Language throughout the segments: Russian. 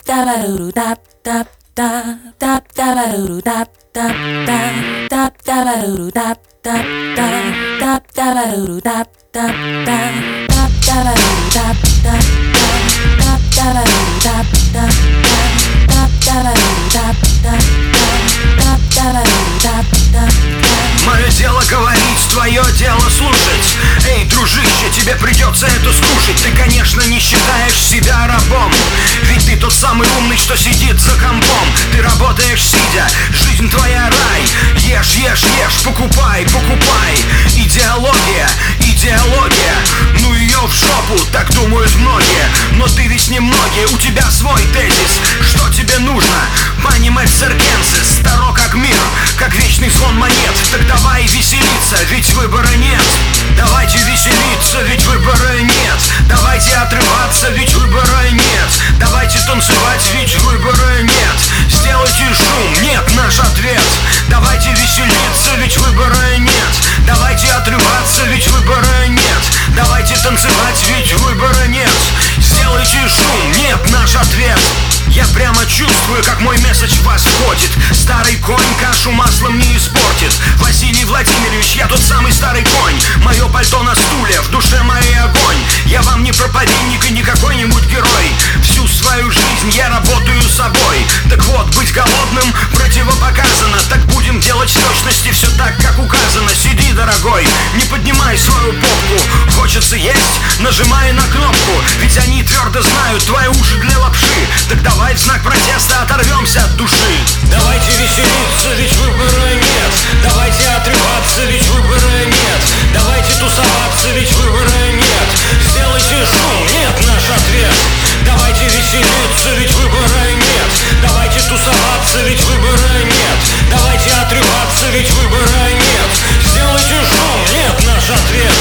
Мое дело говорить, твое дело слушать. Эй, дружище, тебе придется это скушать. Ты, конечно, не считаешь себя рабом, ведь ты тот самый умный, что сидит за компом. Ты работаешь сидя, жизнь твоя рай. Ешь, ешь, ешь, покупай, покупай. Идеология, идеология, ну ее в жопу, так думают многие. Но ты ведь не многие, у тебя свой тезис. Что тебе нужно? Понимать циркенсис, старо как мир, как вечный звон монет. Так давай веселиться, ведь выбора нет. Давайте веселиться, ведь выбора нет. Давайте отрываться, ведь выбора нет. Давайте танцевать, ведь выбора нет. Сделайте шум, нет, наш ответ. Давайте веселиться, ведь выбора нет. Давайте отрываться, ведь выбора нет. Давайте танцевать, ведь выбора нет. Сделайте шум, нет, наш ответ. Я прямо чувствую, как мой месседж в вас входит. Старый конь кашу маслом не испортит. Василий Владимирович, я тот самый старый конь. Мое пальто на стуле, в душе моей огонь. Я вам не проповедник и не какой-нибудь герой. Всю свою жизнь я работаю собой. Так вот, быть голодным противопоказано. Так будем делать в точности все так, как указано. Сиди, дорогой, не поднимай свою попку. Хочется есть, нажимай на кнопку. Ведь они твердо знают твои уши для лапши. Так давай в знак протеста оторвемся от души. Давайте веселиться, ведь выбора нет. Давайте отрываться, ведь выбора нет. Давайте тусоваться, ведь выбора нет. Сделайте шум, нет, наш ответ. Давайте веселиться, ведь выбора нет. Давайте тусоваться, ведь выбора нет. Давайте отрываться, ведь выбора нет. Сделайте шум, нет, наш ответ.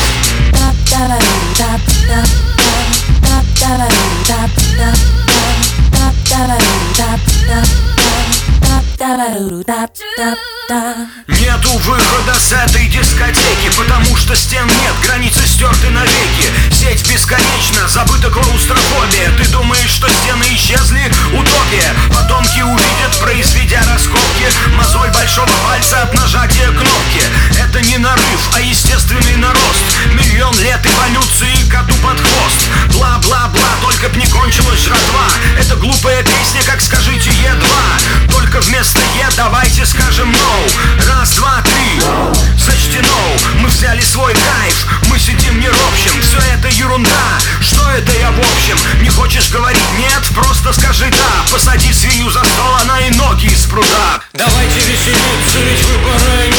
Нету выхода с этой дискотеки, потому что стен нет, границы стерты навеки. Сеть бесконечна, забыта клаустрофобия. Ты думаешь, что стены исчезли? Утопия. Потомки увидят, произведя раскопки, мозоль большого пальца от нажатия кнопки. Это не нарыв, а естественный нарост. Миллион лет эволюции коту под хвост. Бла-бла-бла, только б не кончилась жратва. Это глупая песня, как скажите Е2. Только вместо Е давайте скажем no. Раз, два, три, сочтено. Мы взяли свой кайф, мы сидим не ропщим. Все это ерунда, что это я в общем? Не хочешь говорить нет, просто скажи да. Посади свинью за стол, она и ноги из пруда. Давайте веселиться, ведь выбора нет.